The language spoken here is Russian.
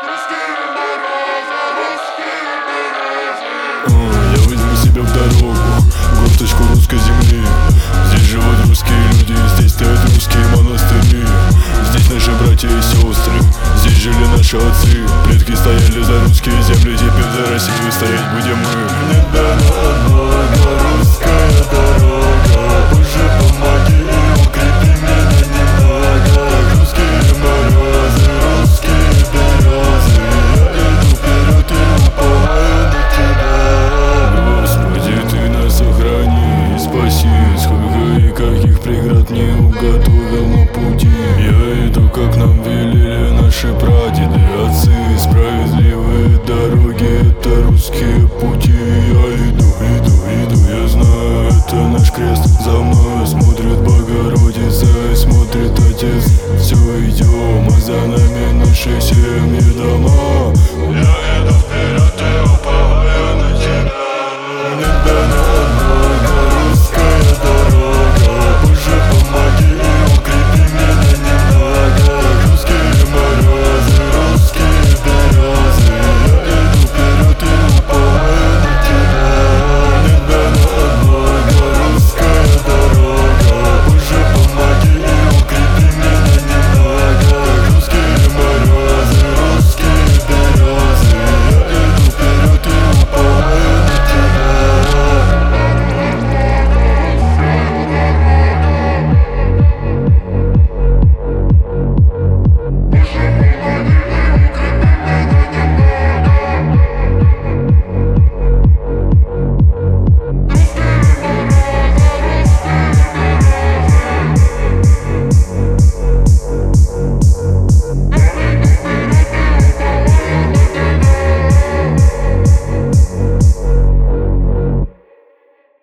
Я возьму себя в дорогу, горсточку русской земли. Здесь живут русские люди, здесь стоят русские монастыри. Здесь наши братья и сестры, здесь жили наши отцы. Предки стояли за русские земли, теперь за Россию стоять будем мы. Мне дана Бога русская дорога, Боже, помоги и укрепи меня немного. Русские морозы, русские березы, я иду вперед и уповаю на тебя. Господи, Ты нас сохрани и спаси. Сколько и каких преград не уготовил на пути. Я иду, как нам велели наши прадеды, отцы. Справедливые дороги — это русские пути. Я иду, я знаю, это наш крест. За мной смотрит Богородица и смотрит Отец. Все идем, а за нами наши семьи, дома.